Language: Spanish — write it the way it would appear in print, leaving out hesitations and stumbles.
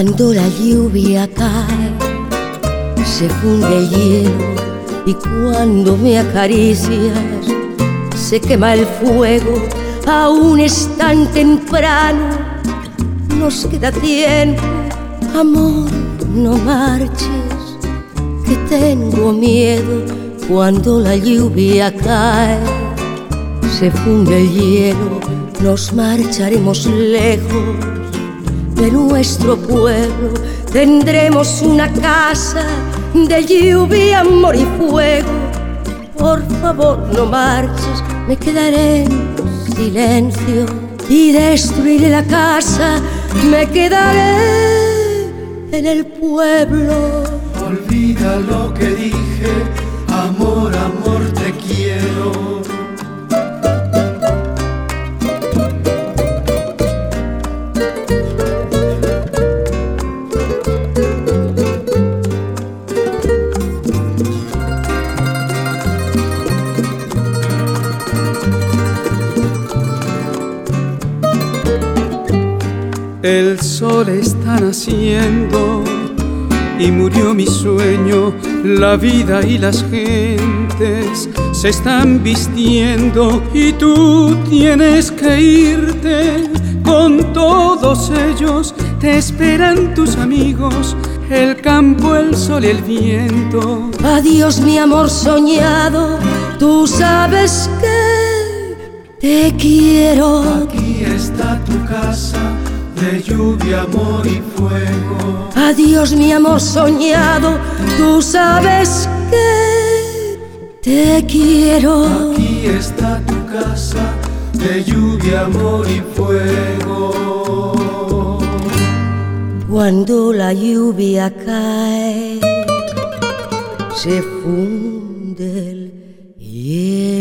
Cuando la lluvia cae, se funde el hielo, y cuando me acaricias, se quema el fuego. Aún es tan temprano, nos queda tiempo. Amor, no marches, que tengo miedo. Cuando la lluvia cae, se funde el hielo, nos marcharemos lejos de nuestro pueblo. Tendremos una casa de lluvia, amor y fuego. Por favor, no marches, me quedaré en silencio y destruiré la casa. Me quedaré en el pueblo. Olvida lo que dije, amor, amor, te quiero. El sol está naciendo y murió mi sueño. La vida y las gentes se están vistiendo y tú tienes que irte con todos ellos. Te esperan tus amigos, el campo, el sol y el viento. Adiós, mi amor soñado, tú sabes que te quiero. Aquí está tu casa de lluvia, amor y fuego. Adiós, mi amor soñado, tú sabes que te quiero. Aquí está tu casa de lluvia, amor y fuego. Cuando la lluvia cae, se funde el hielo.